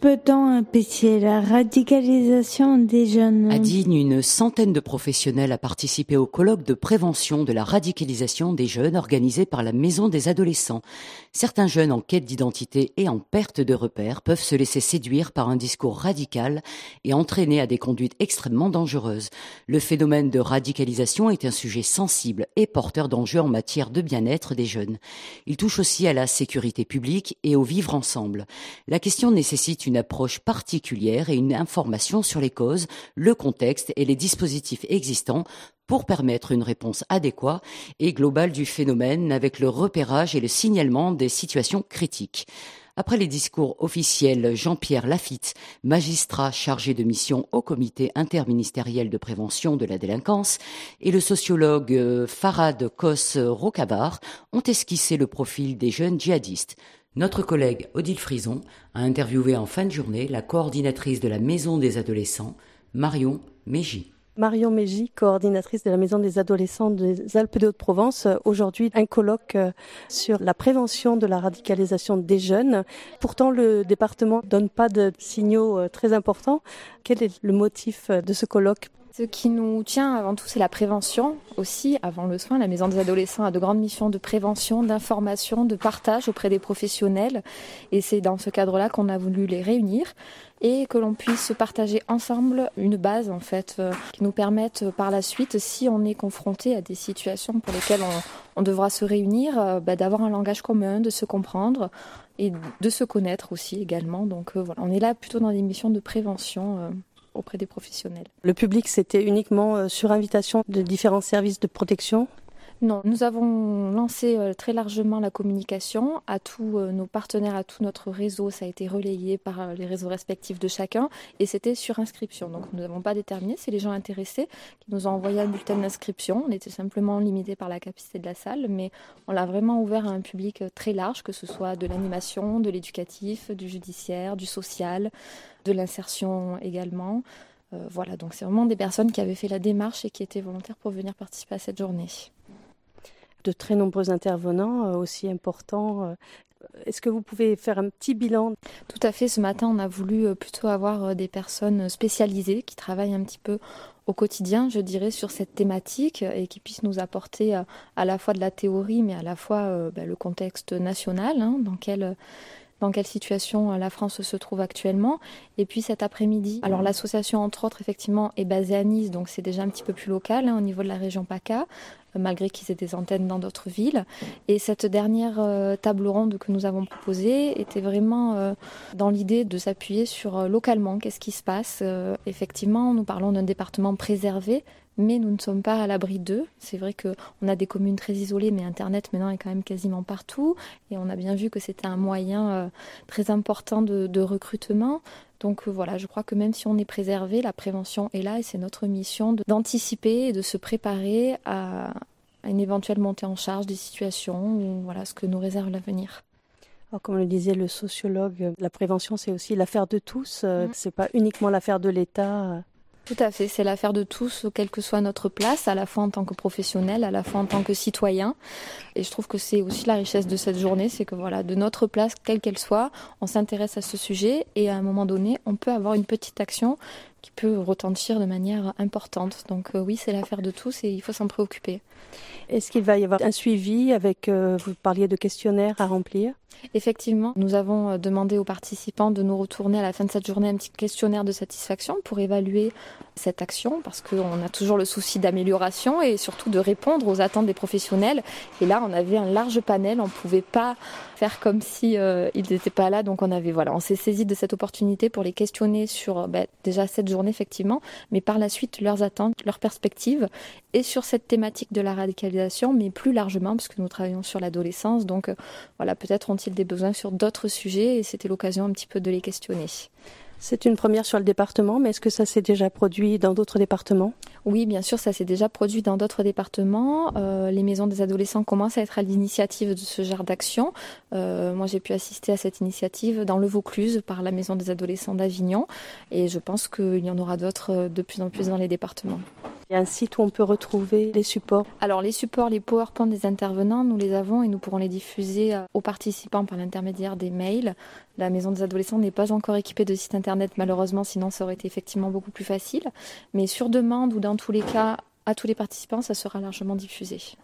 peut-on empêcher la radicalisation des jeunes ? À Digne, une centaine de professionnels a participé au colloque de prévention de la radicalisation des jeunes organisé par la Maison des adolescents. Certains jeunes en quête d'identité et en perte de repères peuvent se laisser séduire par un discours radical et entraîner à des conduites extrêmement dangereuses. Le phénomène de radicalisation est un sujet sensible et porteur d'enjeux en matière de bien-être des jeunes. Il touche aussi à la sécurité publique et au vivre ensemble. La question nécessite une approche particulière et une information sur les causes, le contexte et les dispositifs existants pour permettre une réponse adéquate et globale du phénomène avec le repérage et le signalement des situations critiques. Après les discours officiels, Jean-Pierre Lafitte, magistrat chargé de mission au comité interministériel de prévention de la délinquance, et le sociologue Farhad Kos-Rokabar ont esquissé le profil des jeunes djihadistes. Notre collègue Odile Frison a interviewé en fin de journée la coordinatrice de la Maison des adolescents, Marion Mégy. Marion Mégy, coordinatrice de la Maison des adolescents des Alpes de Haute-Provence. Aujourd'hui, un colloque sur la prévention de la radicalisation des jeunes. Pourtant, le département ne donne pas de signaux très importants. Quel est le motif de ce colloque ? Ce qui nous tient avant tout, c'est la prévention aussi. Avant le soin, la Maison des adolescents a de grandes missions de prévention, d'information, de partage auprès des professionnels. Et c'est dans ce cadre-là qu'on a voulu les réunir et que l'on puisse partager ensemble une base en fait qui nous permette par la suite, si on est confronté à des situations pour lesquelles on devra se réunir, d'avoir un langage commun, de se comprendre et de se connaître aussi également. Donc voilà, on est là plutôt dans des missions de prévention auprès des professionnels. Le public, c'était uniquement sur invitation de différents services de protection ? Non, nous avons lancé très largement la communication à tous nos partenaires, à tout notre réseau. Ça a été relayé par les réseaux respectifs de chacun et c'était sur inscription. Donc nous n'avons pas déterminé, c'est les gens intéressés qui nous ont envoyé un bulletin d'inscription. On était simplement limité par la capacité de la salle, mais on l'a vraiment ouvert à un public très large, que ce soit de l'animation, de l'éducatif, du judiciaire, du social, de l'insertion également. Voilà, donc c'est vraiment des personnes qui avaient fait la démarche et qui étaient volontaires pour venir participer à cette journée. De très nombreux intervenants aussi importants. Est-ce que vous pouvez faire un petit bilan ? Tout à fait. Ce matin, on a voulu plutôt avoir des personnes spécialisées qui travaillent un petit peu au quotidien, je dirais, sur cette thématique et qui puissent nous apporter à la fois de la théorie, mais à la fois le contexte national, dans quelle situation la France se trouve actuellement. Et puis cet après-midi, alors l'association entre autres effectivement est basée à Nice, donc c'est déjà un petit peu plus local au niveau de la région PACA, malgré qu'ils aient des antennes dans d'autres villes. Et cette dernière table ronde que nous avons proposée était vraiment dans l'idée de s'appuyer sur localement, qu'est-ce qui se passe. Effectivement, nous parlons d'un département préservé, mais nous ne sommes pas à l'abri d'eux. C'est vrai qu'on a des communes très isolées, mais Internet maintenant est quand même quasiment partout. Et on a bien vu que c'était un moyen très important de recrutement. Donc voilà, je crois que même si on est préservé, la prévention est là et c'est notre mission d'anticiper et de se préparer à une éventuelle montée en charge des situations ou voilà ce que nous réserve l'avenir. Alors, comme le disait le sociologue, la prévention c'est aussi l'affaire de tous, c'est pas uniquement l'affaire de l'État. Tout à fait, c'est l'affaire de tous, quelle que soit notre place, à la fois en tant que professionnel, à la fois en tant que citoyen. Et je trouve que c'est aussi la richesse de cette journée, c'est que voilà, de notre place, quelle qu'elle soit, on s'intéresse à ce sujet et à un moment donné, on peut avoir une petite action qui peut retentir de manière importante. Donc oui, c'est l'affaire de tous et il faut s'en préoccuper. Est-ce qu'il va y avoir un suivi avec, vous parliez de questionnaires à remplir ? Effectivement, nous avons demandé aux participants de nous retourner à la fin de cette journée un petit questionnaire de satisfaction pour évaluer cette action parce qu'on a toujours le souci d'amélioration et surtout de répondre aux attentes des professionnels. Et là, on avait un large panel, on ne pouvait pas faire comme si ils n'étaient pas là. Donc on s'est saisi de cette opportunité pour les questionner sur déjà cette journée effectivement, mais par la suite leurs attentes, leurs perspectives et sur cette thématique de la radicalisation, mais plus largement parce que nous travaillons sur l'adolescence. Donc voilà, peut-être ont-ils des besoins sur d'autres sujets et c'était l'occasion un petit peu de les questionner. C'est une première sur le département, mais est-ce que ça s'est déjà produit dans d'autres départements ? Oui, bien sûr, ça s'est déjà produit dans d'autres départements. Les maisons des adolescents commencent à être à l'initiative de ce genre d'action. Moi, j'ai pu assister à cette initiative dans le Vaucluse par la maison des adolescents d'Avignon et je pense qu'il y en aura d'autres de plus en plus dans les départements. Il y a un site où on peut retrouver les supports. Alors les supports, les PowerPoint des intervenants, nous les avons et nous pourrons les diffuser aux participants par l'intermédiaire des mails. La Maison des Adolescents n'est pas encore équipée de site internet malheureusement, sinon ça aurait été effectivement beaucoup plus facile. Mais sur demande ou dans tous les cas, à tous les participants, ça sera largement diffusé.